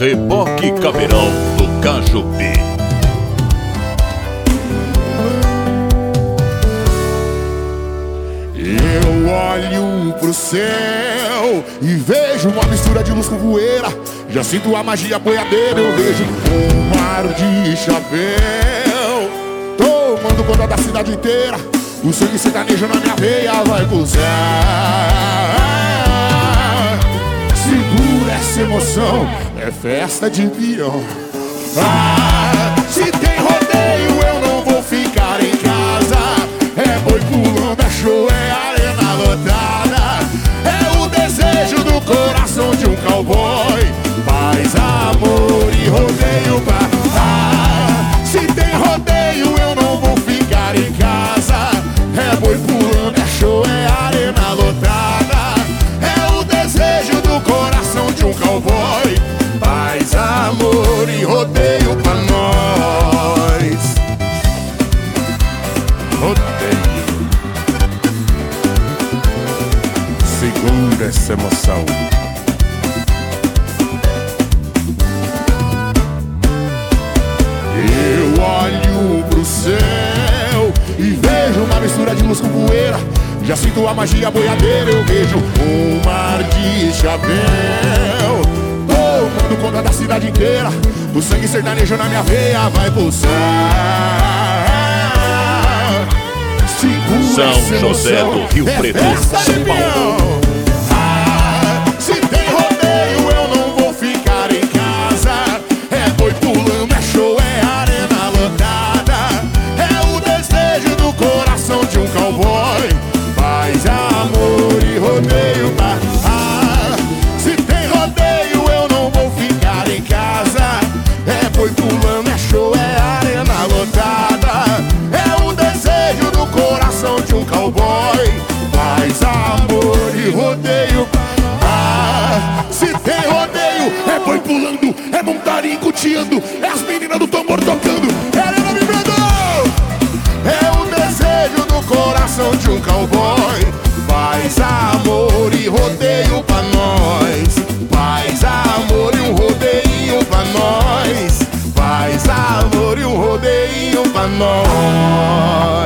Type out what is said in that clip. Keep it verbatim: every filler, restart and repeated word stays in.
Reboque Caveirão do Cajubi. Eu olho pro céu e vejo uma mistura de luz com poeira. Já sinto a magia boiadeira, eu vejo um mar de chapéu tomando conta da cidade inteira. O sangue sertanejo na minha veia vai pulsar. Segura essa emoção, é festa de peão. Ah, se tem rodeio eu não vou ficar em casa. É boi pulando, é show, é arena lotada. É o desejo do coração de um cowboy. Paz, amor e rodeio pra... Ah, se tem rodeio eu não vou ficar em casa. É boi pulando, é show, é arena lotada. É o desejo do coração de um cowboy. Paz, amor e rodeio pra nós. Rodeio. Segura essa emoção. Eu olho pro céu e vejo uma mistura de luz com poeira. Já sinto a magia boiadeira, eu vejo um mar de chapéu tomando conta da cidade inteira. O sangue sertanejo na minha veia vai pulsar. Segura São José do Rio Preto, São Paulo. Ah, se tem rodeio eu não vou ficar em casa. É boi pulando, é show, é arena lotada. É o desejo do coração de um cowboy. Paz, amor e rodeio pra... Ah, se tem rodeio eu não vou ficar em casa. É boi pulando, é show, é arena lotada. É o desejo do coração de um cowboy. Paz, amor e rodeio. Ah, se tem rodeio é boi pulando, é montarinho cuteando, é as meninas do tambor tocando, é arena vibrando. É o desejo do coração de um cowboy. Paz, amor e rodeio pra nós. Paz, amor e um rodeio pra nós. Paz, amor e um rodeio pra nós.